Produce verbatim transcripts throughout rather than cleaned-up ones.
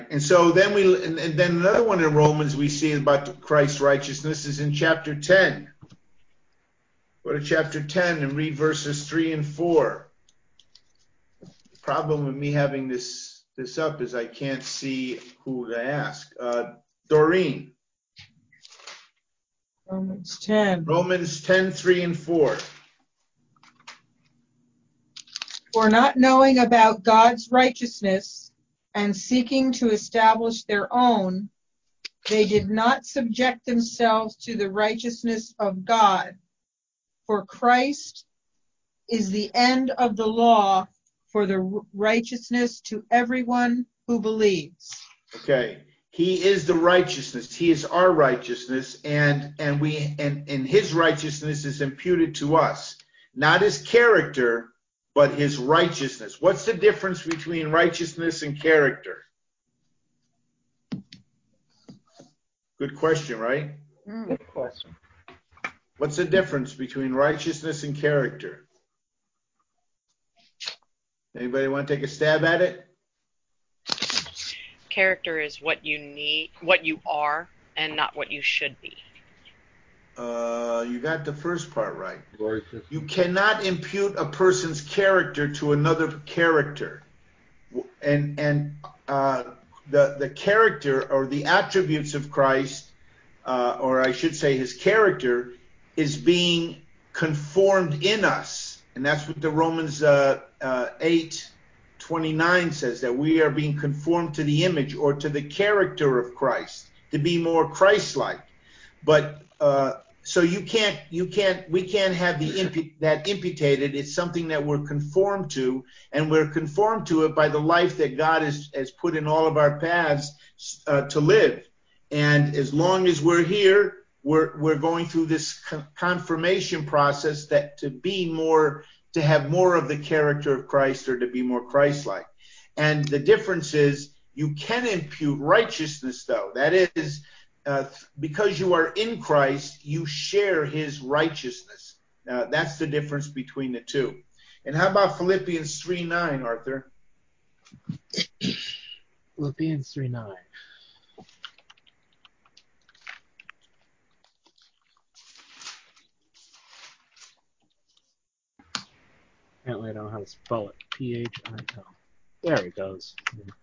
And so then we, and, and then another one in Romans we see about Christ's righteousness is in chapter ten. Go to chapter ten and read verses three and four. The problem with me having this this up is I can't see who to ask. Uh, Doreen. Romans ten. Romans ten, three and four. For not knowing about God's righteousness and seeking to establish their own, they did not subject themselves to the righteousness of God. For Christ is the end of the law for the righteousness to everyone who believes. Okay. He is the righteousness. He is our righteousness, and and we and, and his righteousness is imputed to us. Not his character, but his righteousness. What's the difference between righteousness and character? Good question, right? Mm. Good question. What's the difference between righteousness and character? Anybody want to take a stab at it? Character is what you need, what you are, and not what you should be. Uh, you got the first part right. You cannot impute a person's character to another character, and and uh, the the character or the attributes of Christ, uh, or I should say, his character, is being conformed in us, and that's what the Romans uh, uh, eight twenty-nine says, that we are being conformed to the image or to the character of Christ, to be more Christ-like. But uh, so you can't, you can't, we can't have the impu- that imputated. It's something that we're conformed to, and we're conformed to it by the life that God has, has put in all of our paths uh, to live. And as long as we're here, we're we're going through this con- confirmation process that to be more, to have more of the character of Christ, or to be more Christ-like. And the difference is you can impute righteousness, though. That is, uh, because you are in Christ, you share his righteousness. Uh, that's the difference between the two. And how about Philippians three nine, Arthur? Philippians three nine. Apparently I don't know how to spell it. P H I L. There it goes.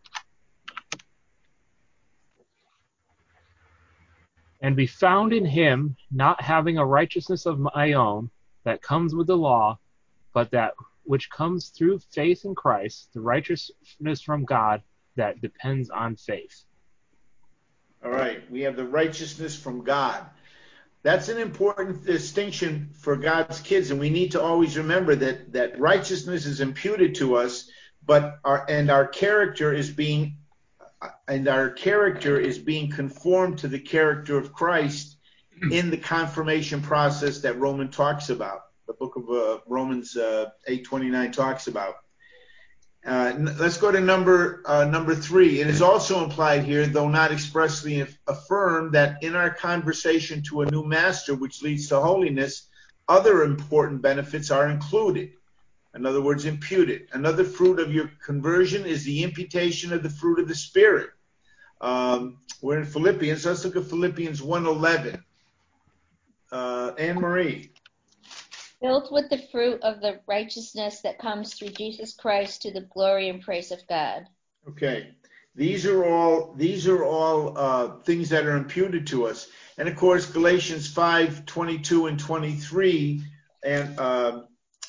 And be found in him, not having a righteousness of my own that comes with the law, but that which comes through faith in Christ, the righteousness from God that depends on faith. All right, we have the righteousness from God. That's an important distinction for God's kids, and we need to always remember that that righteousness is imputed to us, but our and our character is being and our character is being conformed to the character of Christ in the confirmation process that Romans talks about. The book of uh, Romans uh, eight twenty-nine talks about. Uh, n- let's go to number uh, number three. It is also implied here, though not expressly af- affirmed, that in our conversation to a new master, which leads to holiness, other important benefits are included. In other words, imputed. Another fruit of your conversion is the imputation of the fruit of the Spirit. Um, we're in Philippians. Let's look at Philippians one eleven. Uh, Anne Marie. Filled with the fruit of the righteousness that comes through Jesus Christ to the glory and praise of God. Okay, these are all these are all uh, things that are imputed to us, and of course Galatians five twenty-two and twenty-three. And uh,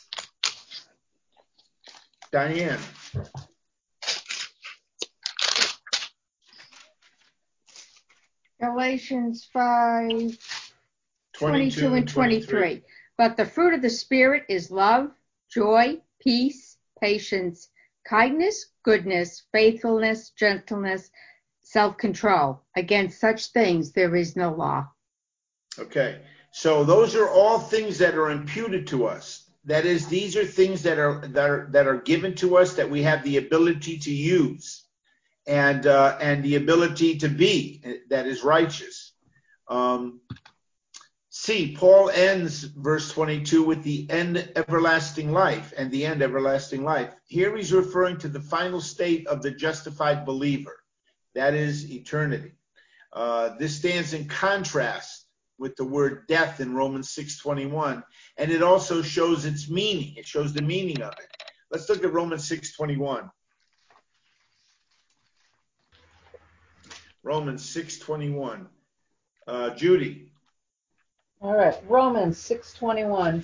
Diane. Galatians five twenty-two and twenty-three. But the fruit of the Spirit is love, joy, peace, patience, kindness, goodness, faithfulness, gentleness, self-control. Against such things there is no law. Okay, so those are all things that are imputed to us. That is, these are things that are that are that are given to us that we have the ability to use, and uh, and the ability to be that is righteous. Um, See, Paul ends verse twenty-two with the end everlasting life and the end everlasting life. Here he's referring to the final state of the justified believer. That is eternity. Uh, this stands in contrast with the word death in Romans six twenty-one, and it also shows its meaning. It shows the meaning of it. Let's look at Romans six twenty-one. Romans six twenty-one. Uh, Judy. All right, Romans six twenty-one.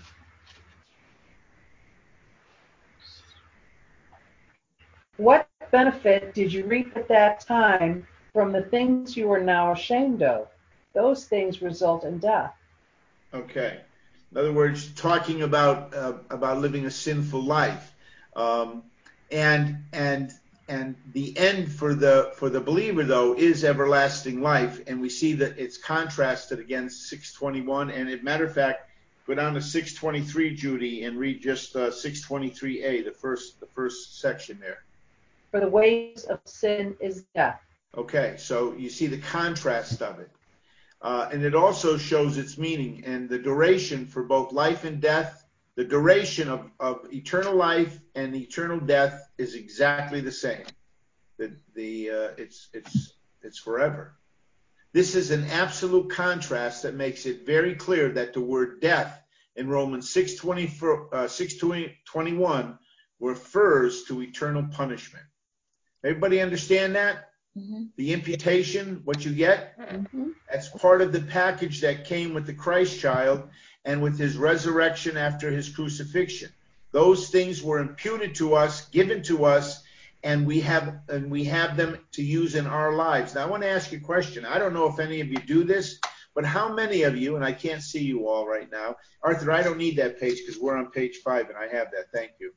What benefit did you reap at that time from the things you are now ashamed of? Those things result in death. Okay. In other words, talking about uh, about living a sinful life, um, and and and the end for the for the believer though is everlasting life, and we see that it's contrasted against six twenty-one. And as a matter of fact, go down to six twenty-three, Judy, and read just uh, six twenty-three A, the first the first section there. For the wages of sin is death. Okay, so you see the contrast of it. Uh, and it also shows its meaning and the duration for both life and death. The duration of, of eternal life and eternal death is exactly the same. The, the, uh, it's, it's, it's forever. This is an absolute contrast that makes it very clear that the word death in Romans six twenty-one refers to eternal punishment. Everybody understand that? Mm-hmm. The imputation, what you get, mm-hmm. that's part of the package that came with the Christ child and with his resurrection after his crucifixion. Those things were imputed to us, given to us, and we have and we have them to use in our lives. Now, I want to ask you a question. I don't know if any of you do this, but how many of you, and I can't see you all right now, Arthur, I don't need that page because we're on page five and I have that. Thank you.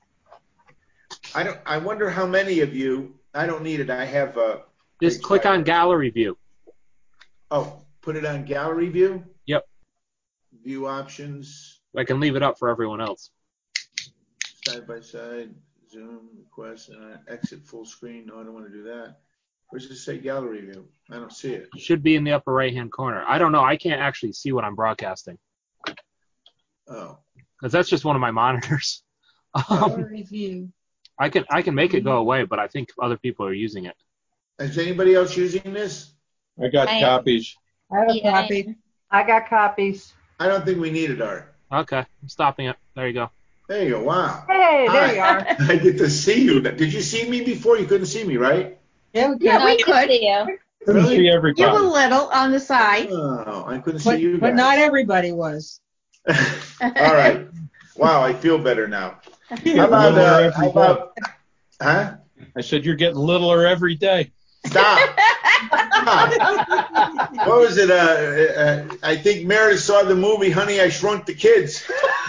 I don't. I wonder how many of you. I don't need it. I have a. Just click on gallery view. Oh, put it on gallery view? Yep. View options. I can leave it up for everyone else. Side by side, zoom, request, uh, exit full screen. No, I don't want to do that. Where does it say gallery view? I don't see it. It should be in the upper right-hand corner. I don't know. I can't actually see what I'm broadcasting. Oh. Because that's just one of my monitors. Gallery view. I can I can make it go away, but I think other people are using it. Is anybody else using this? I got I copies. I have a copy. I got copies. I don't think we need it, Art. Okay, I'm stopping it. There you go. There you go. Wow. Hey, there Hi. you are. I get to see you. Did you see me before? You couldn't see me, right? Yeah, we could. Yeah, we could. See you. Couldn't see everybody. You were little on the side. Oh, I couldn't but, see you guys. But not everybody was. All right. Wow, I feel better now. How about, uh, how about huh? I said you're getting littler every day. Stop. Stop. What was it? Uh, uh, I think Meredith saw the movie Honey, I Shrunk the Kids.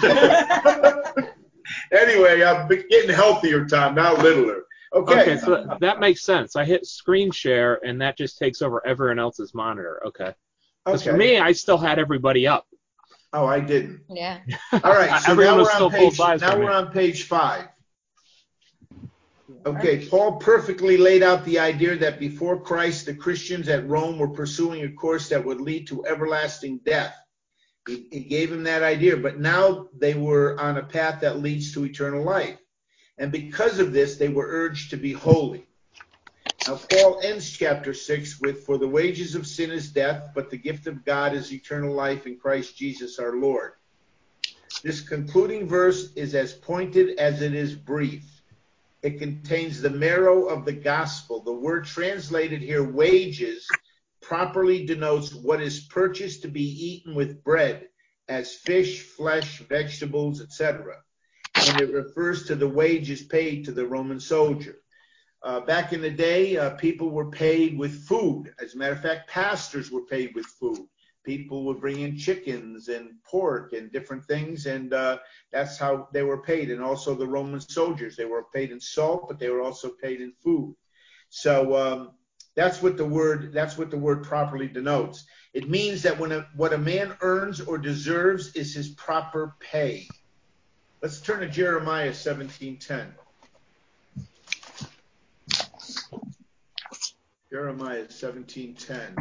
Anyway, I'm getting healthier, Tom, not littler. Okay. Okay, so that makes sense. I hit screen share, and that just takes over everyone else's monitor. Okay. Because okay. for me, I still had everybody up. Oh, I didn't. Yeah. All right. So Everyone now was we're still on page. full size Now for me. we're on page five. Okay, Paul perfectly laid out the idea that before Christ, the Christians at Rome were pursuing a course that would lead to everlasting death. He, he gave him that idea, but now they were on a path that leads to eternal life. And because of this, they were urged to be holy. Now, Paul ends chapter six with, "For the wages of sin is death, but the gift of God is eternal life in Christ Jesus our Lord." This concluding verse is as pointed as it is brief. It contains the marrow of the gospel. The word translated here, wages, properly denotes what is purchased to be eaten with bread, as fish, flesh, vegetables, et cetera. And it refers to the wages paid to the Roman soldier. Uh, back in the day, uh, people were paid with food. As a matter of fact, pastors were paid with food. People would bring in chickens and pork and different things, and uh, that's how they were paid. And also the Roman soldiers, they were paid in salt, but they were also paid in food. So um, that's what the word that's what the word properly denotes. It means that when a, what a man earns or deserves is his proper pay. Let's turn to Jeremiah seventeen ten. Jeremiah seventeen ten.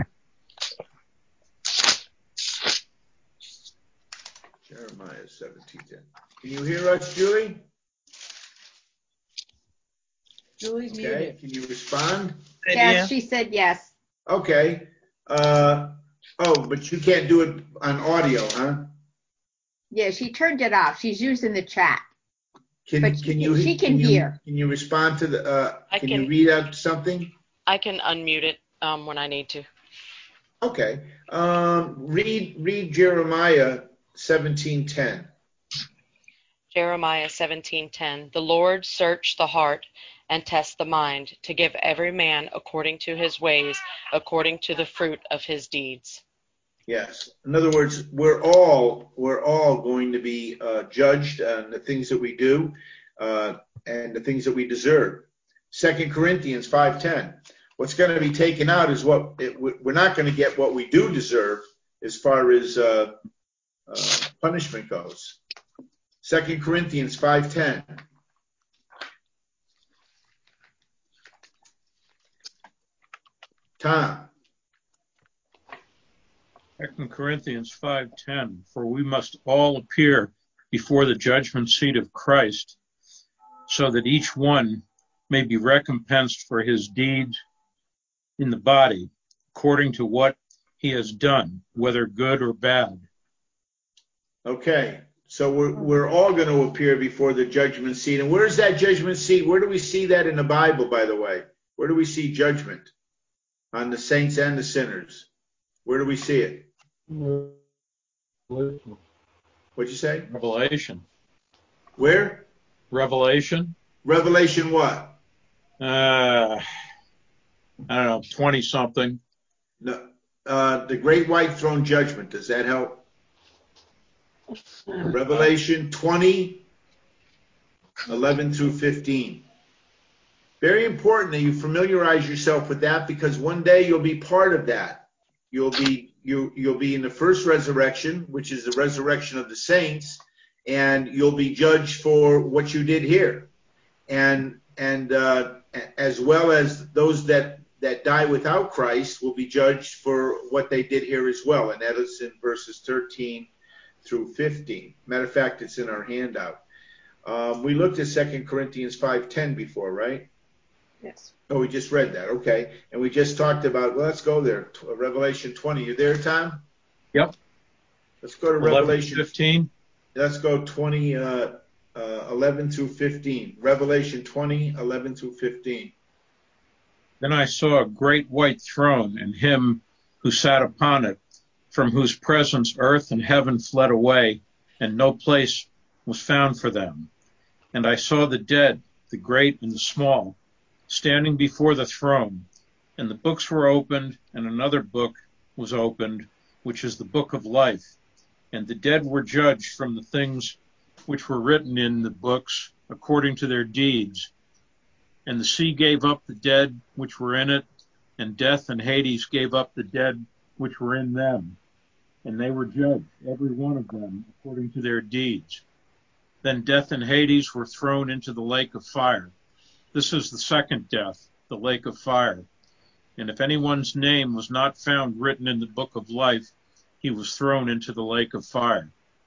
Jeremiah seventeen ten. Can you hear us, Julie? Julie's Okay. muted. Can you respond? Said Yes, yes. she said yes. Okay. Uh, oh, but you can't do it on audio, huh? Yeah, she turned it off. She's using the chat. Can But she can can- you she can you, hear. Can you respond to the? Uh, I can, can- you read out something? I can unmute it um, when I need to. Okay. Um, read read Jeremiah seventeen ten. Jeremiah seventeen ten. The Lord search the heart and test the mind, to give every man according to his ways, according to the fruit of his deeds. Yes. In other words, we're all we're all going to be uh, judged on the things that we do uh, and the things that we deserve. Second Corinthians five ten. What's going to be taken out is what it, we're not going to get what we do deserve as far as uh, uh, punishment goes. Second Corinthians five ten. Tom. Second Corinthians five ten. For we must all appear before the judgment seat of Christ, so that each one may be recompensed for his deeds in the body, according to what he has done, whether good or bad. Okay. So we're we're all going to appear before the judgment seat. And where's that judgment seat? Where do we see that in the Bible, by the way? Where do we see judgment on the saints and the sinners? Where do we see it? What'd you say? Revelation. Where? Revelation. Revelation what? Uh, I don't know, twenty something. No, uh, the Great White Throne Judgment. Does that help? Revelation twenty, eleven through fifteen. Very important that you familiarize yourself with that, because one day you'll be part of that. You'll be you you'll be in the first resurrection, which is the resurrection of the saints, and you'll be judged for what you did here, and and uh, as well as those that that die without Christ will be judged for what they did here as well, and that is in verses thirteen through fifteen. Matter of fact, it's in our handout. Um, we looked at Second Corinthians five ten before, right? Yes. Oh, we just read that. Okay. And we just talked about, well, let's go there. Revelation twenty. You there, Tom? Yep. Let's go to eleven, Revelation fifteen. Let's go twenty, uh, uh, eleven through fifteen. Revelation twenty, eleven through fifteen. Then I saw a great white throne, and him who sat upon it, from whose presence earth and heaven fled away, and no place was found for them. And I saw the dead, the great and the small, standing before the throne, and the books were opened, and another book was opened, which is the book of life. And the dead were judged from the things which were written in the books according to their deeds. And the sea gave up the dead which were in it, and death and Hades gave up the dead which were in them. And they were judged, every one of them, according to their deeds. Then death and Hades were thrown into the lake of fire. This is the second death, the lake of fire. And if anyone's name was not found written in the book of life, he was thrown into the lake of fire.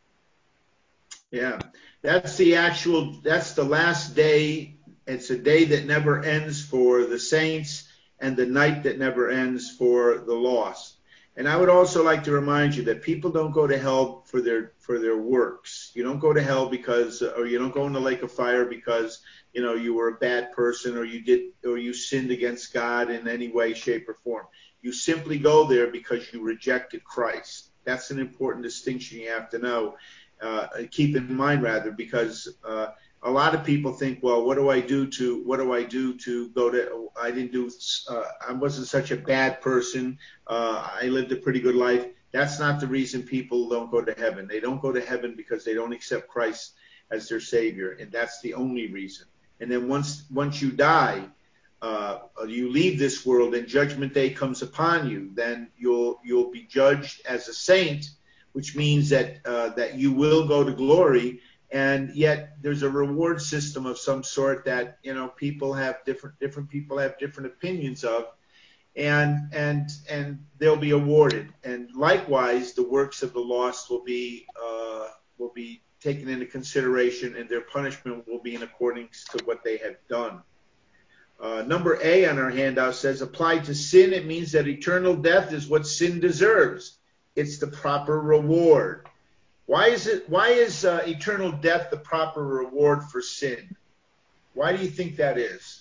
Yeah, that's the actual, that's the last day. It's a day that never ends for the saints and the night that never ends for the lost. And I would also like to remind you that people don't go to hell for their for their works. You don't go to hell because, or you don't go in the lake of fire because, you know, you were a bad person or you did or you sinned against God in any way, shape, or form. You simply go there because you rejected Christ. That's an important distinction you have to know. Uh, keep in mind rather, because uh, a lot of people think, well, what do I do to what do I do to go to? I didn't do. Uh, I wasn't such a bad person. Uh, I lived a pretty good life. That's not the reason people don't go to heaven. They don't go to heaven because they don't accept Christ as their Savior, and that's the only reason. And then once once you die, uh, you leave this world, and Judgment Day comes upon you. Then you'll you'll be judged as a saint, which means that uh, that you will go to glory. And yet there's a reward system of some sort that, you know, people have different different people have different opinions of, and and and they'll be awarded. And likewise, the works of the lost will be uh, will be taken into consideration, and their punishment will be in accordance to what they have done. Uh, number A on our handout says, applied to sin, it means that eternal death is what sin deserves. It's the proper reward. Why is it? Why is uh, eternal death the proper reward for sin? Why do you think that is?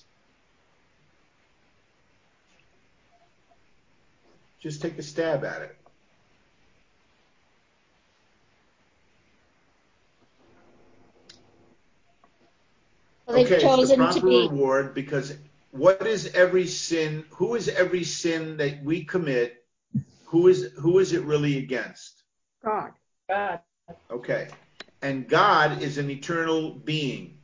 Just take a stab at it. Well, they've okay, it's the chosen proper to be. reward because what is every sin? Who is every sin that we commit? Who is who is it really against? God. God. Okay. And God is an eternal being.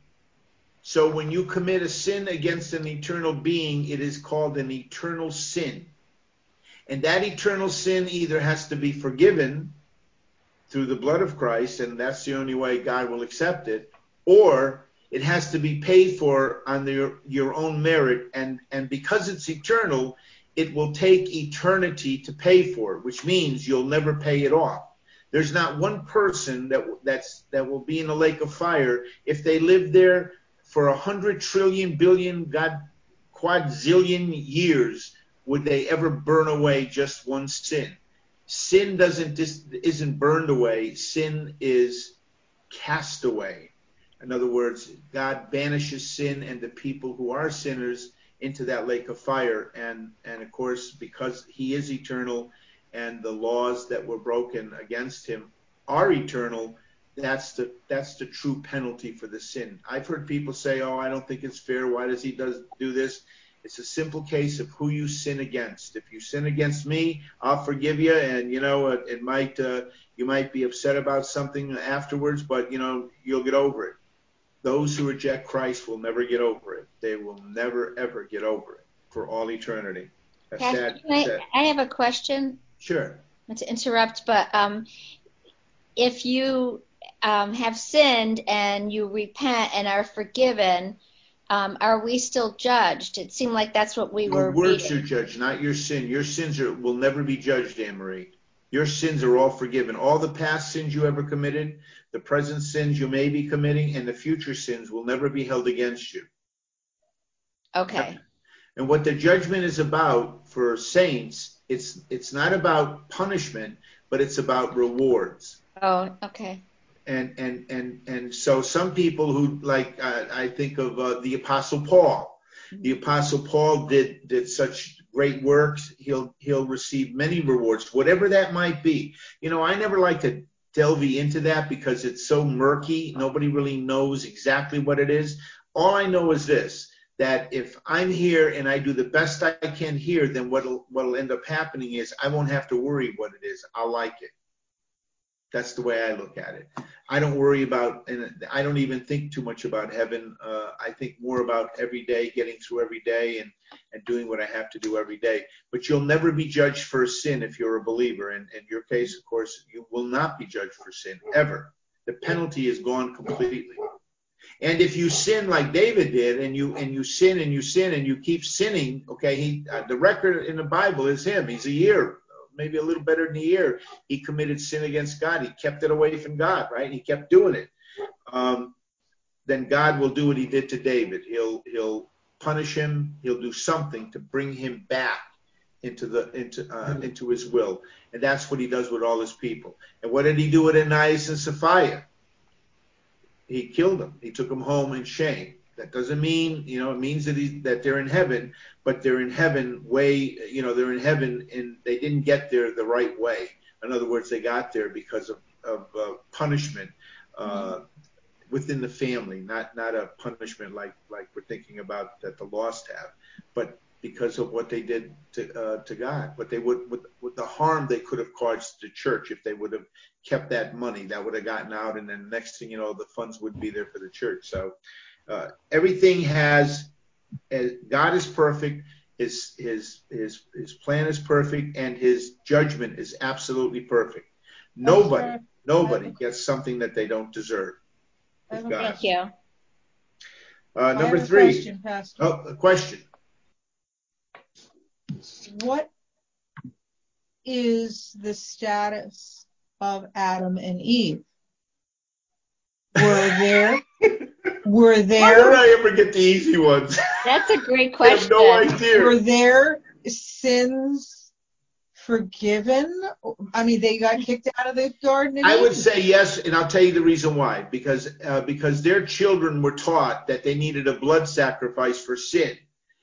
So when you commit a sin against an eternal being, it is called an eternal sin. And that eternal sin either has to be forgiven through the blood of Christ, and that's the only way God will accept it, or it has to be paid for on the, your own merit. And, and because it's eternal, it will take eternity to pay for it, which means you'll never pay it off. There's not one person that that's that will be in a lake of fire if they live there for a hundred trillion billion god quadzillion years. Would they ever burn away just one sin? Sin doesn't dis, isn't burned away. Sin is cast away. In other words, God banishes sin and the people who are sinners into that lake of fire. And and of course, because He is eternal, and the laws that were broken against Him are eternal, that's the that's the true penalty for the sin. I've heard people say, oh, I don't think it's fair. Why does He does do this? It's a simple case of who you sin against. If you sin against me, I'll forgive you, and you know it, it might uh, you might be upset about something afterwards, but you know you'll get over it. Those who reject Christ will never get over it. They will never ever get over it for all eternity. That's Pastor, sad, I, sad. I have a question. Sure. Not to interrupt, but um, if you um, have sinned and you repent and are forgiven, um, are we still judged? It seemed like that's what we Your were works reading. are judged, not your sin. Your sins are, will never be judged, Anne-Marie. Your sins are all forgiven. All the past sins you ever committed, the present sins you may be committing, and the future sins will never be held against you. Okay. And what the judgment is about for saints, it's it's not about punishment, but it's about rewards. Oh, okay. And and and and so some people who like uh, I think of uh, the Apostle Paul. The Apostle Paul did did such great works. He'll he'll receive many rewards, whatever that might be. You know, I never like to delve into that because it's so murky. Nobody really knows exactly what it is. All I know is this: that if I'm here and I do the best I can here, then what'll what'll end up happening is I won't have to worry what it is. I'll like it. That's the way I look at it. I don't worry about, and I don't even think too much about heaven. Uh, I think more about every day, getting through every day and, and doing what I have to do every day. But you'll never be judged for sin if you're a believer. And in your case, of course, you will not be judged for sin, ever. The penalty is gone completely. And if you sin like David did, and you and you sin and you sin and you keep sinning, okay, he uh, the record in the Bible is him. He's a year. Maybe a little better than a year, he committed sin against God. He kept it away from God, right? He kept doing it. Um, then God will do what He did to David. He'll he'll punish him. He'll do something to bring him back into the into uh, into His will, and that's what He does with all His people. And what did He do with Ananias and Sapphira? He killed them. He took them home in shame. That doesn't mean, you know, it means that he, that they're in heaven, but they're in heaven way, you know, they're in heaven and they didn't get there the right way. In other words, they got there because of, of uh, punishment uh, within the family, not not a punishment like like we're thinking about that the lost have, but because of what they did to uh, to God, what they would with, with the harm they could have caused the church if they would have kept that money that would have gotten out, and then next thing you know, the funds would be there for the church. So. Uh, everything has, uh, God is perfect, his, his, his, his plan is perfect, and His judgment is absolutely perfect. Nobody, nobody gets something that they don't deserve. With God. Thank you. Uh, number I have three. A question, Pastor. Oh, a question. What is the status of Adam and Eve? Were there Were Why there don't I ever get the easy ones? That's a great I have question. no idea. were there sins forgiven? I mean, they got kicked out of the Garden of I would Eden. say yes, and I'll tell you the reason why. Because uh, because their children were taught that they needed a blood sacrifice for sin.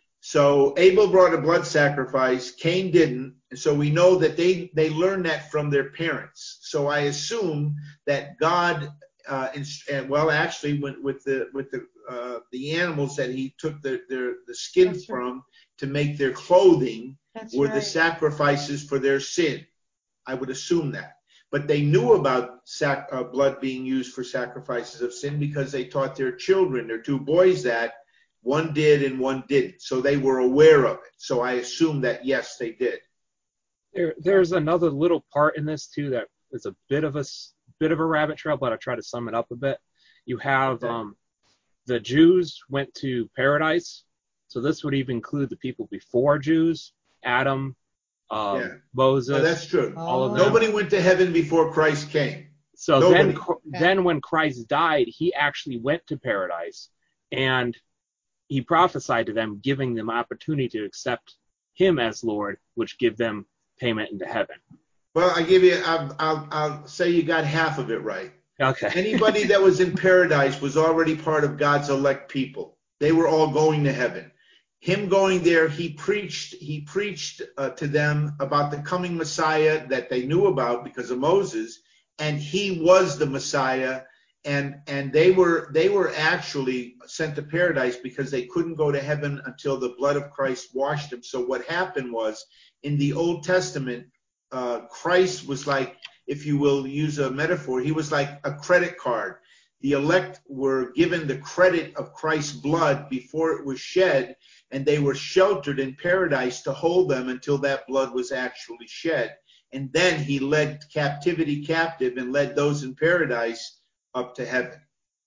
So Abel brought a blood sacrifice, Cain didn't, and so we know that they, they learned that from their parents. So I assume that God, uh, and, and well, actually, with, with the with the uh, the animals that he took the their, the skin That's right. from to make their clothing That's were right. the sacrifices for their sin. I would assume that. But they knew about sac- uh, blood being used for sacrifices of sin because they taught their children, their two boys, that. One did and one didn't. So they were aware of it. So I assume that, yes, they did. There, there's another little part in this, too, that is a bit of a, bit of a rabbit trail, but I'll try to sum it up a bit. You have Okay. um, the Jews went to paradise. So this would even include the people before Jews, Adam, um, Yeah. Moses. Oh, that's true. All of them. Nobody went to heaven before Christ came. So Nobody. then, then when Christ died, he actually went to paradise, and he prophesied to them, giving them opportunity to accept him as Lord, which give them payment into heaven. Well, I give you, I'll, I'll, I'll say you got half of it right. Okay. Anybody that was in paradise was already part of God's elect people. They were all going to heaven. Him going there, he preached, he preached uh, to them about the coming Messiah that they knew about because of Moses, and he was the Messiah. And and they were they were actually sent to paradise because they couldn't go to heaven until the blood of Christ washed them. So what happened was, in the Old Testament, uh, Christ was like, if you will use a metaphor, he was like a credit card. The elect were given the credit of Christ's blood before it was shed, and they were sheltered in paradise to hold them until that blood was actually shed. And then he led captivity captive and led those in paradise up to heaven.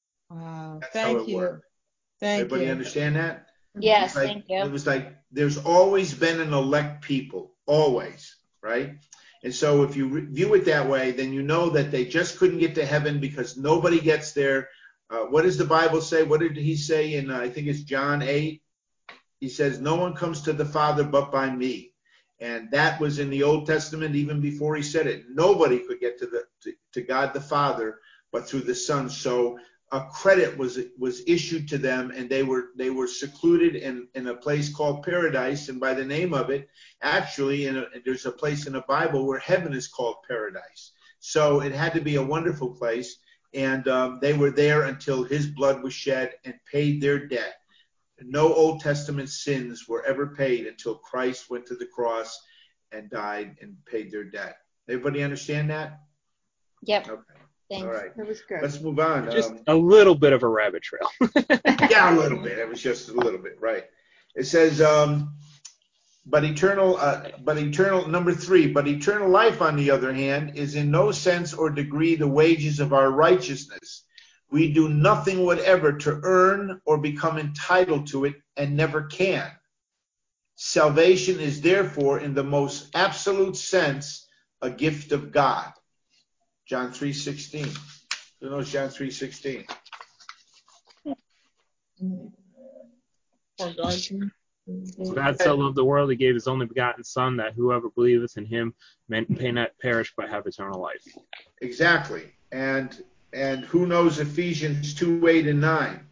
Wow. That's Thank how it you. worked. Thank Everybody you. understand that? Yes, Like, thank you. it was like there's always been an elect people, always, right? And so if you re- view it that way, then you know that they just couldn't get to heaven because nobody gets there. Uh, what does the Bible say? What did he say in, uh, I think it's John eight? He says, no one comes to the Father but by me. And that was in the Old Testament even before he said it. Nobody could get to the to, to God the Father but through the Son. So a credit was was issued to them, and they were they were secluded in, in a place called paradise. And by the name of it, actually, in a, there's a place in the Bible where heaven is called paradise. So it had to be a wonderful place, and um, they were there until his blood was shed and paid their debt. No Old Testament sins were ever paid until Christ went to the cross and died and paid their debt. Everybody understand that? Yep. Okay. Thanks. All right. That was good. Let's move on. Just Um, a little bit of a rabbit trail. yeah, a little bit. It was just a little bit, right? It says, um, but eternal, uh, but eternal, number three, but eternal life, on the other hand, is in no sense or degree the wages of our righteousness. We do nothing whatever to earn or become entitled to it, and never can. Salvation is therefore, in the most absolute sense, a gift of God. John three sixteen. Who knows John three sixteen? So God so loved the world, he gave his only begotten Son, that whoever believeth in him may not perish but have eternal life. Exactly. And and who knows Ephesians two, eight, and nine?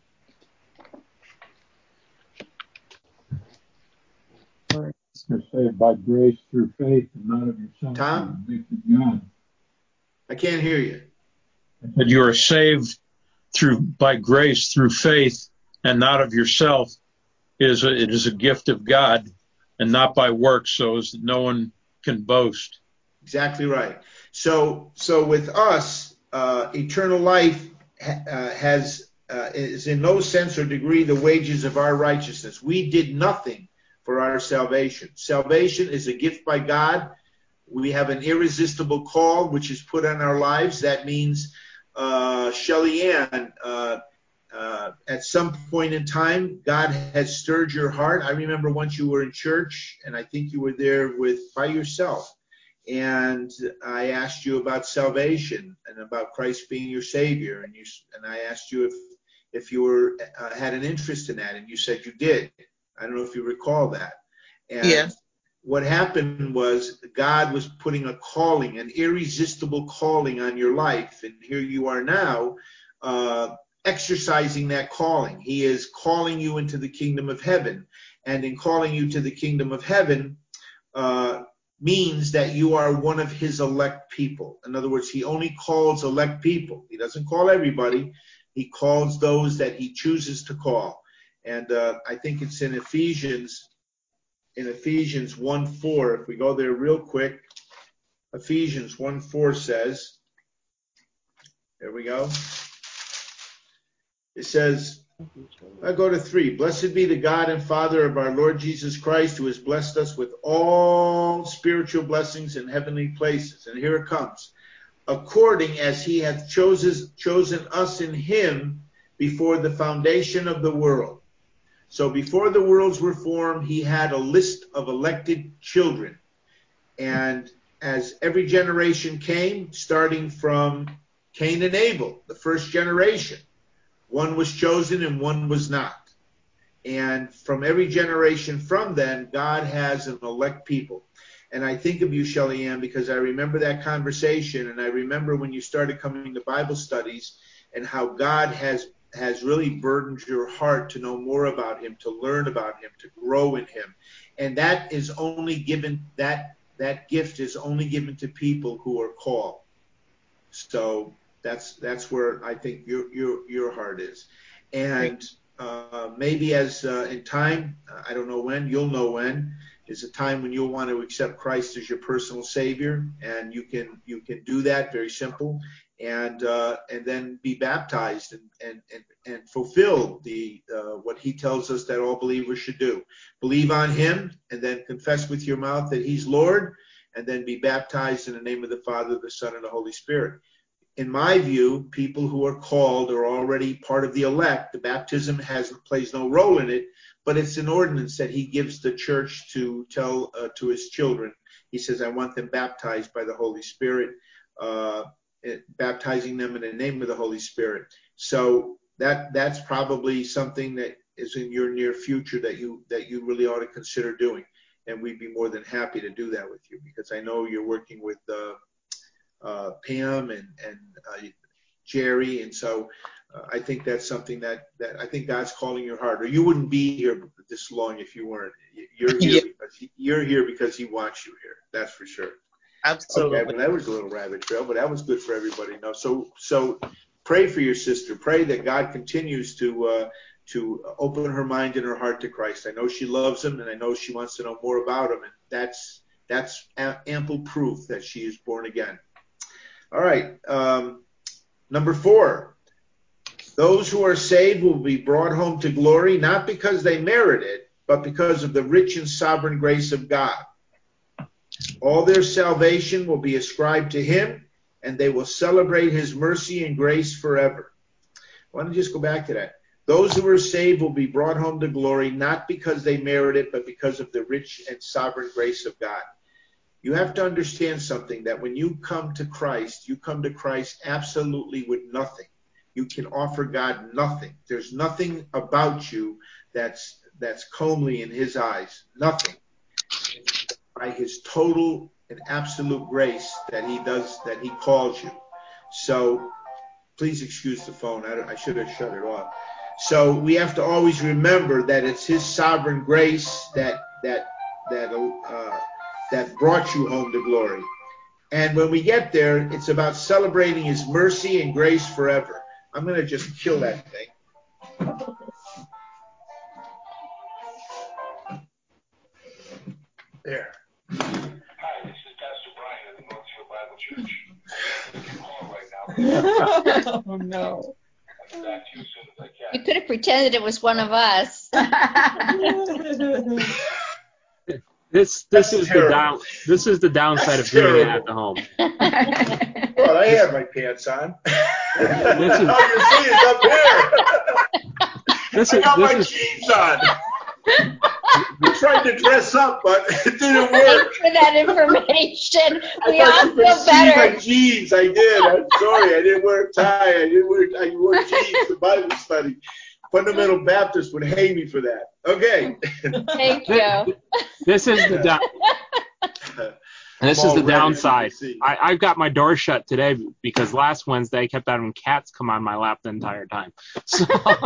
You're saved by grace through faith and not of yourself. Tom? The gift of God. I can't hear you. But you are saved through by grace through faith and not of yourself. It is a, it is a gift of God and not by works, so as that no one can boast. Exactly right. So so with us, uh, eternal life ha- uh, has uh, is in no sense or degree the wages of our righteousness. We did nothing for our salvation. Salvation is a gift by God. We have an irresistible call which is put on our lives. That means, uh, Shelly Ann, uh, uh, at some point in time, God has stirred your heart. I remember once you were in church, and I think you were there with by yourself. And I asked you about salvation and about Christ being your Savior, and you and I asked you if if you were uh, had an interest in that, and you said you did. I don't know if you recall that. And yeah. What happened was God was putting a calling, an irresistible calling on your life, and here you are now uh, exercising that calling. He is calling you into the kingdom of heaven, and in calling you to the kingdom of heaven uh, means that you are one of his elect people. In other words, he only calls elect people. He doesn't call everybody. He calls those that he chooses to call. And uh, I think it's in Ephesians in Ephesians one four, if we go there real quick, Ephesians one four says, there we go. It says, I go to three. Blessed be the God and Father of our Lord Jesus Christ, who has blessed us with all spiritual blessings in heavenly places. And here it comes. According as he hath chosen, chosen us in him before the foundation of the world. So before the worlds were formed, he had a list of elected children. And as every generation came, starting from Cain and Abel, the first generation, one was chosen and one was not. And from every generation from then, God has an elect people. And I think of you, Shelly Ann, because I remember that conversation, and I remember when you started coming to Bible studies and how God has has really burdened your heart to know more about him, to learn about him, to grow in him. And that is only given, that that gift is only given to people who are called. So that's that's where I think your your your heart is. And uh, maybe as uh, in time, I don't know when, you'll know when, is a time when you'll want to accept Christ as your personal Savior, and you can you can do that, very simple, and uh, and then be baptized and and and, and fulfill the uh, what he tells us that all believers should do. Believe on him, and then confess with your mouth that he's Lord, and then be baptized in the name of the Father, the Son, and the Holy Spirit. In my view, people who are called are already part of the elect. The baptism has plays no role in it, but it's an ordinance that he gives the church to tell uh, to his children. He says, I want them baptized by the Holy Spirit, uh, it, baptizing them in the name of the Holy Spirit. So that that's probably something that is in your near future that you that you really ought to consider doing. And we'd be more than happy to do that with you, because I know you're working with uh, uh, Pam and, and uh, Jerry, and so uh, I think that's something that, that I think God's calling your heart. Or you wouldn't be here this long if you weren't. You're here yeah. because he, you're here because he wants you here. That's for sure. Absolutely. Okay, well, that was a little rabbit trail, but that was good for everybody to know. So so pray for your sister. Pray that God continues to uh, to open her mind and her heart to Christ. I know she loves him, and I know she wants to know more about him, and that's that's ample proof that she is born again. All right. Um, number four, those who are saved will be brought home to glory, not because they merit it, but because of the rich and sovereign grace of God. All their salvation will be ascribed to him, and they will celebrate his mercy and grace forever. I want to just go back to that. Those who are saved will be brought home to glory, not because they merit it, but because of the rich and sovereign grace of God. You have to understand something, that when you come to Christ, you come to Christ absolutely with nothing. You can offer God nothing. There's nothing about you that's that's comely in his eyes. Nothing. By his total and absolute grace that he does, that he calls you. So please excuse the phone. I, I should have shut it off. So we have to always remember that it's his sovereign grace that that that uh, that brought you home to glory. And when we get there, it's about celebrating his mercy and grace forever. I'm going to just kill that thing. There. Hi, this is Pastor Brian of the Northfield Bible Church. You can call right now. Oh, no. I'll be back to you as soon as I can. You could have pretended it was one of us. This this is the down this is the downside of doing it at the home. Well, I have my pants on. This is, all you see is up here. This I is, got this my is, jeans on. tried to dress up, but it didn't work. Thanks for that information. We I all thought you could feel see better. my jeans. I did. I'm sorry. I didn't wear a tie. I didn't wear. I wore jeans to Bible study. Fundamental Baptists would hate me for that. Okay. Thank you. This is the down, this is the downside. I, I've got my door shut today because last Wednesday I kept having cats come on my lap the entire time. So.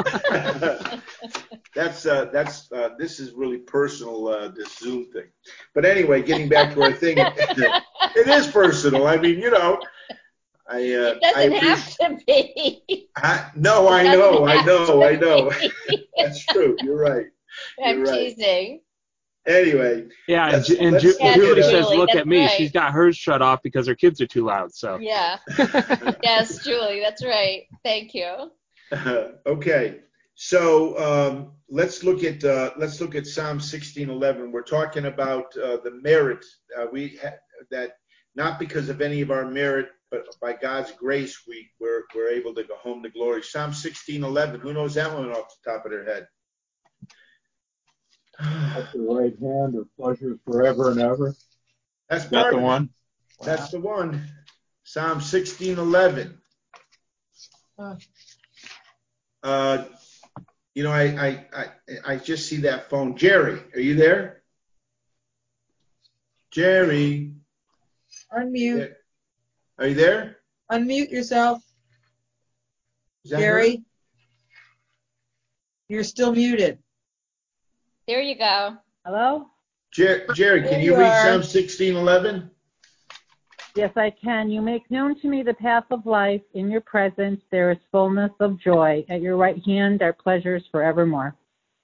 that's uh, that's uh, this is really personal, uh, this Zoom thing. But anyway, getting back to our thing, it is personal. I mean, you know, I uh, it doesn't I have to be. I, no, I know, I know, I know. That's true. You're right. I'm You're right. teasing. Anyway. Yeah, let's, and, and let's, Ju- yeah, Julie Julie, says, "Look that's at me. right. She's got hers shut off because her kids are too loud." So. Yeah. Yes, Julie, that's right. Thank you. Uh, okay. So um, let's look at uh, let's look at Psalm sixteen eleven. We're talking about uh, the merit uh, we ha- that not because of any of our merit, but by God's grace we we're, we're able to go home to glory. Psalm sixteen eleven. Who knows that one off the top of their head? At the right hand are pleasures forever and ever. That's that the one. one. That's the one. Psalm sixteen eleven. Uh, you know, I, I I I just see that phone. Jerry, are you there? Jerry. Unmute. Are you there? Unmute yourself. Jerry? Her? You're still muted. There you go. Hello? Jer- Jerry, can you, you read Psalm sixteen eleven? Yes, I can. You make known to me the path of life. In your presence there is fullness of joy. At your right hand are pleasures forevermore.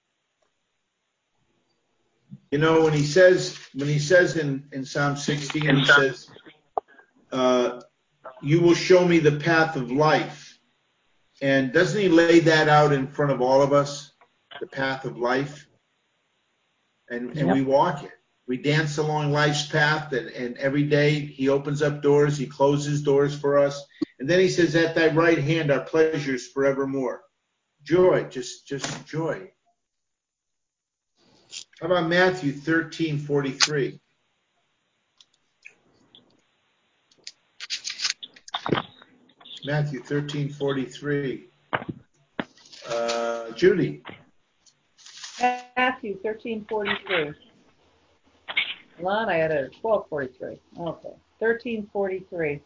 You know, when he says when he says in, in Psalm sixteen, he says, uh, you will show me the path of life. And doesn't he lay that out in front of all of us, the path of life? And, and yep. we walk it. We dance along life's path, and, and every day he opens up doors, he closes doors for us. And then he says, at thy right hand are pleasures forevermore. Joy, just just joy. How about Matthew thirteen forty-three? Matthew thirteen forty-three. Uh, Judy. Matthew thirteen forty-three. Lon, I had a twelve forty-three. Okay. thirteen forty-three.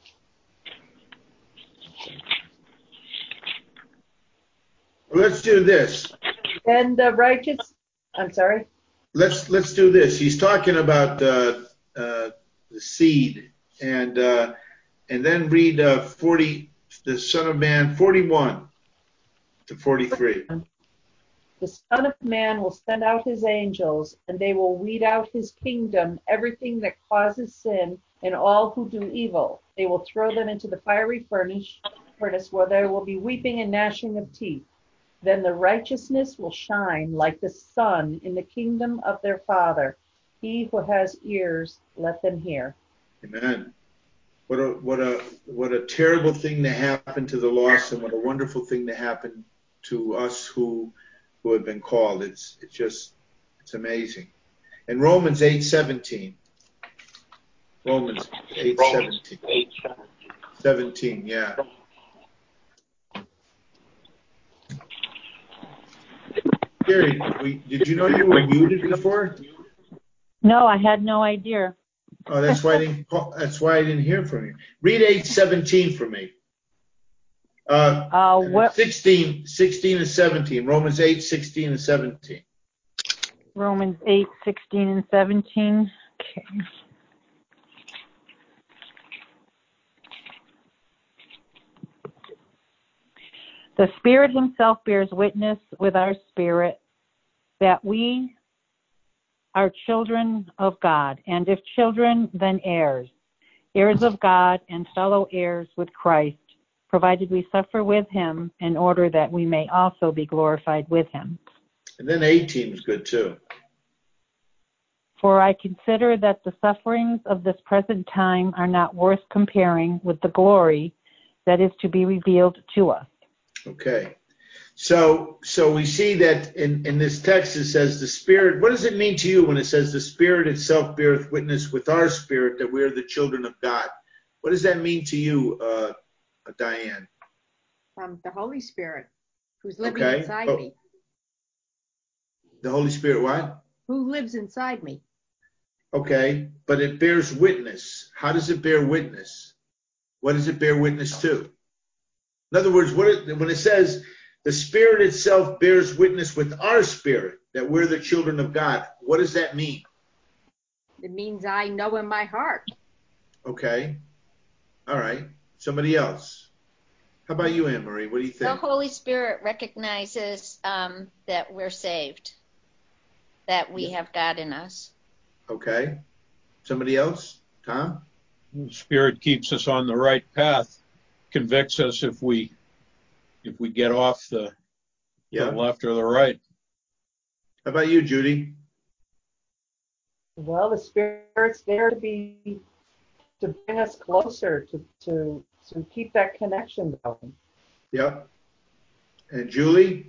Let's do this. And the righteous, I'm sorry? Let's let's do this. He's talking about uh, uh, the seed, and uh, and then read uh, forty, the Son of Man, forty-one to forty-three. The Son of Man will send out his angels, and they will weed out his kingdom, everything that causes sin, and all who do evil. They will throw them into the fiery furnace, furnace where there will be weeping and gnashing of teeth. Then the righteousness will shine like the sun in the kingdom of their Father. He who has ears, let them hear. Amen. What a what a what a terrible thing to happen to the lost, and what a wonderful thing to happen to us who who have been called. It's it's just it's amazing. And Romans eight seventeen. Romans eight seventeen. Seventeen, yeah. Gary, we, did you know you were muted before? No, I had no idea. Oh, that's why I didn't. Call, that's why I didn't hear from you. Read eight seventeen for me. Uh, uh what? sixteen, sixteen and seventeen. Romans eight, sixteen and seventeen. Romans eight, sixteen and seventeen. Okay. The Spirit himself bears witness with our spirit that we are children of God, and if children, then heirs, heirs of God and fellow heirs with Christ, provided we suffer with him in order that we may also be glorified with him. And then eighteen is good too. For I consider that the sufferings of this present time are not worth comparing with the glory that is to be revealed to us. Okay. So, so we see that in, in this text it says the Spirit. What does it mean to you when it says the Spirit itself beareth witness with our spirit that we are the children of God? What does that mean to you, uh, Diane? Um, the Holy Spirit, who's living Okay. inside Oh, me. The Holy Spirit, what? Who lives inside me? Okay, but it bears witness. How does it bear witness? What does it bear witness to? In other words, what it, when it says the Spirit itself bears witness with our spirit that we're the children of God, what does that mean? It means I know in my heart. Okay. All right. Somebody else. How about you, Anne Marie? What do you think? The Holy Spirit recognizes um, that we're saved, that we Yeah. have God in us. Okay. Somebody else? Tom? The Spirit keeps us on the right path, convicts us if we if we get off the, Yeah. the left or the right. How about you, Judy? Well, the Spirit's there to be to bring us closer, to to to keep that connection going. Yep. And Julie?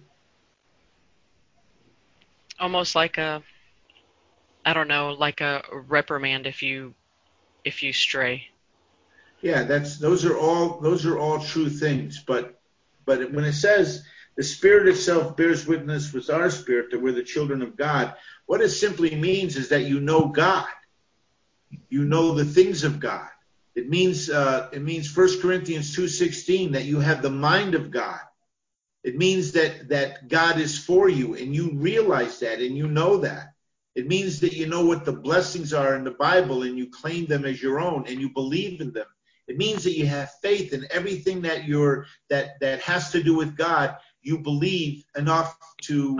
Almost like a, I don't know, like a reprimand if you if you stray. Yeah, that's those are all those are all true things. But but when it says the Spirit itself bears witness with our spirit that we're the children of God, what it simply means is that you know God. You know the things of God. It means uh, it means First Corinthians two sixteen that you have the mind of God. It means that that God is for you and you realize that and you know that. It means that you know what the blessings are in the Bible and you claim them as your own and you believe in them. It means that you have faith in everything that you're that that has to do with God. You believe enough to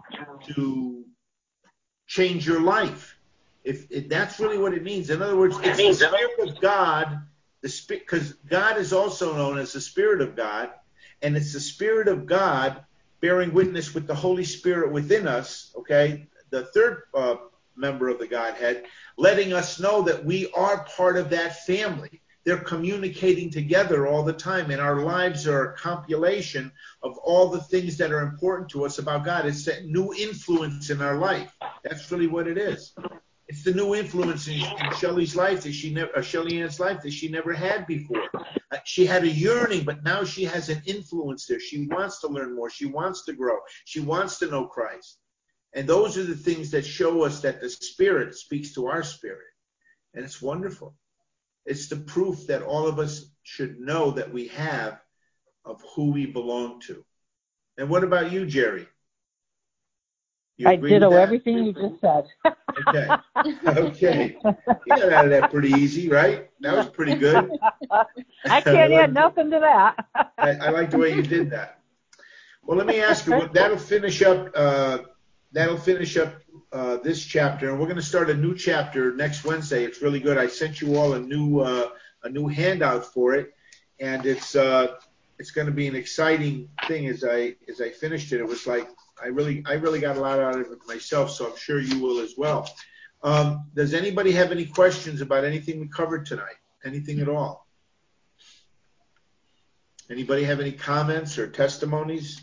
to change your life. If, if that's really what it means. In other words, it's the Spirit of God, the spirit, because God is also known as the Spirit of God, and it's the Spirit of God bearing witness with the Holy Spirit within us, okay, the third uh, member of the Godhead, letting us know that we are part of that family. They're communicating together all the time, and our lives are a compilation of all the things that are important to us about God. It's that new influence in our life. That's really what it is. It's the new influence in, in Shelley's life that she never, uh, Shelley Ann's life that she never had before. Uh, she had a yearning, but now she has an influence there. She wants to learn more. She wants to grow. She wants to know Christ. And those are the things that show us that the Spirit speaks to our spirit. And it's wonderful. It's the proof that all of us should know that we have of who we belong to. And what about you, Jerry? You I agree ditto with that? everything you just said. Okay. Okay. You got out of that pretty easy, right? That was pretty good. I can't add nothing to that. I, I like the way you did that. Well, let me ask you. That'll finish up. Uh, that'll finish up uh, this chapter, and we're going to start a new chapter next Wednesday. It's really good. I sent you all a new uh, a new handout for it, and it's uh, it's going to be an exciting thing as I as I finished it. It was like I really I really got a lot out of it myself, so I'm sure you will as well. Um, does anybody have any questions about anything we covered tonight? Anything at all? Anybody have any comments or testimonies?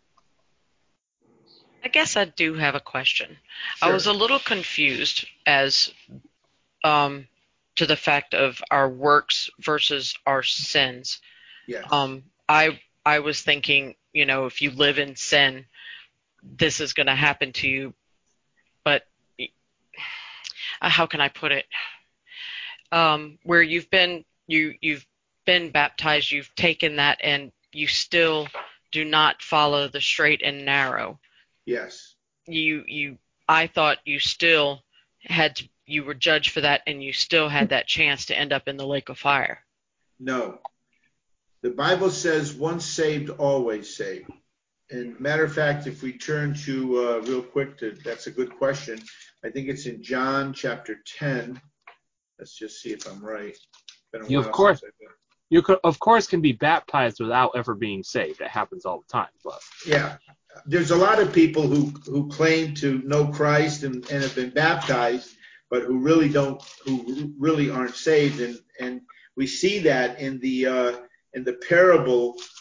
I guess I do have a question. Sure. I was a little confused as um, to the fact of our works versus our sins. Yes. Um, I I was thinking, you know, if you live in sin, this is going to happen to you. But uh, how can I put it? Um, where you've been you you've been baptized, you've taken that, and you still do not follow the straight and narrow. Yes. You you I thought you still had to, you were judged for that, and you still had that chance to end up in the lake of fire. No. The Bible says once saved, always saved. And matter of fact, if we turn to uh, real quick to that's a good question. I think it's in John chapter ten. Let's just see if I'm right. It's been a You while of course since I've been. you could, of course can be baptized without ever being saved. It happens all the time. But Yeah. There's a lot of people who, who claim to know Christ and, and have been baptized, but who really don't, who really aren't saved. And, and we see that in the, uh, in the parable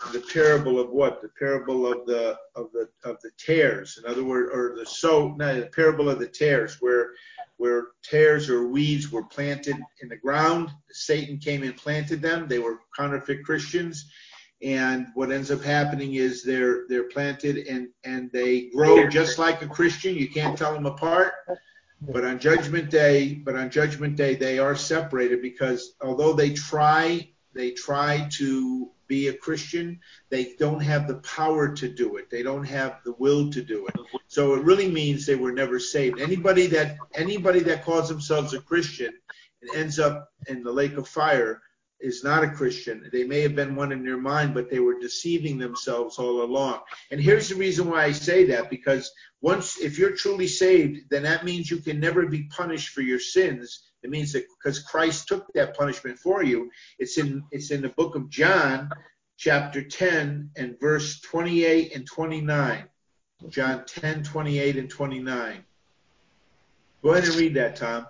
the parable of what? The parable of the of the of the tares. In other words, or the sow. No, the parable of the tares, where where tares or weeds were planted in the ground. Satan came and planted them. They were counterfeit Christians, and what ends up happening is they're they're planted and and they grow just like a Christian. You can't tell them apart. But on Judgment Day, but on Judgment Day, they are separated, because although they try, they try to be a Christian, they don't have the power to do it. They don't have the will to do it. So it really means they were never saved. Anybody that anybody that calls themselves a Christian and ends up in the lake of fire is not a Christian. They may have been one in their mind, but they were deceiving themselves all along. And here's the reason why I say that, because once, if you're truly saved, then that means you can never be punished for your sins. It means that because Christ took that punishment for you. It's in it's in the book of John, chapter ten, and verse twenty-eight and twenty-nine. John ten, twenty-eight and twenty-nine. Go ahead and read that, Tom.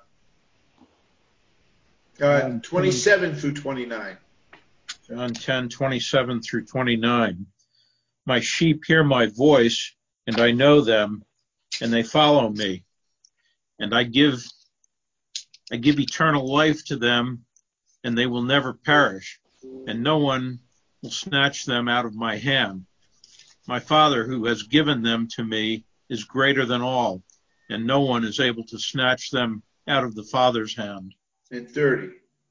Uh, twenty-seven through twenty-nine. John ten, twenty-seven through twenty-nine. My sheep hear my voice, and I know them, and they follow me. And I give I give eternal life to them, and they will never perish, and no one will snatch them out of my hand. My Father, who has given them to me, is greater than all, and no one is able to snatch them out of the Father's hand. And thirty.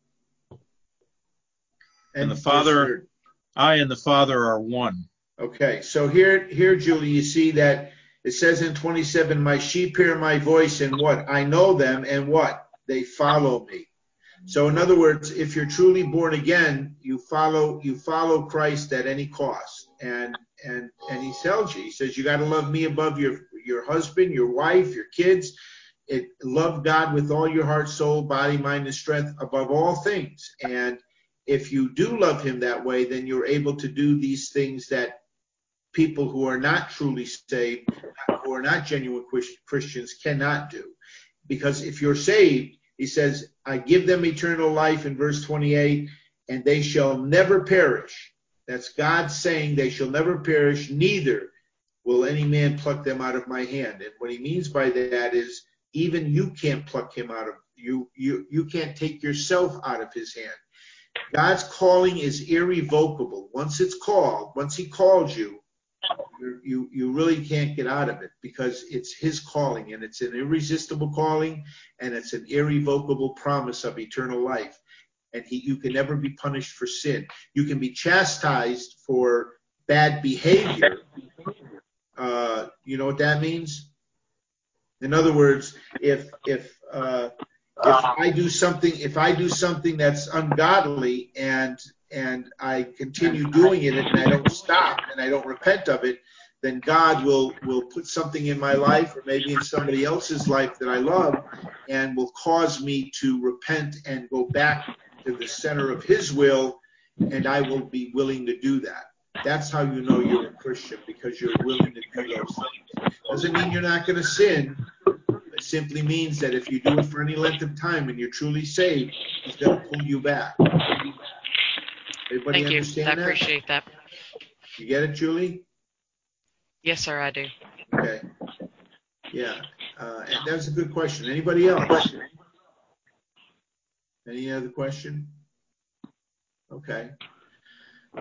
And, and the Father, I and the Father are one. Okay, so here, here, Julie, you see that it says in twenty-seven, my sheep hear my voice, and what? I know them, and what? They follow me. So in other words, if you're truly born again, you follow you follow Christ at any cost. And and and he tells you, he says, you got to love me above your your husband, your wife, your kids. It, love God with all your heart, soul, body, mind, and strength above all things. And if you do love him that way, then you're able to do these things that people who are not truly saved, who are not genuine Christians, cannot do. Because if you're saved, he says, I give them eternal life in verse twenty-eight, and they shall never perish. That's God saying they shall never perish, neither will any man pluck them out of my hand. And what he means by that is even you can't pluck him out of you. You, you can't take yourself out of his hand. God's calling is irrevocable. Once it's called, once he calls you, you you really can't get out of it, because it's his calling, and it's an irresistible calling, and it's an irrevocable promise of eternal life. And he, you can never be punished for sin. You can be chastised for bad behavior. Uh, you know what that means? In other words, if if uh, if I do something, if I do something that's ungodly, and and I continue doing it, and I don't stop, and I don't repent of it, then God will will put something in my life, or maybe in somebody else's life that I love, and will cause me to repent and go back to the center of his will, and I will be willing to do that. That's how you know you're a Christian, because you're willing to do those things. Doesn't mean you're not going to sin. It simply means that if you do it for any length of time and you're truly saved, he's going to pull you back. Everybody Thank you. understand I that? appreciate that. You get it, Julie? Yes, sir, I do. Okay. Yeah. Uh, and that's a good question. Anybody else? Any other question? Okay.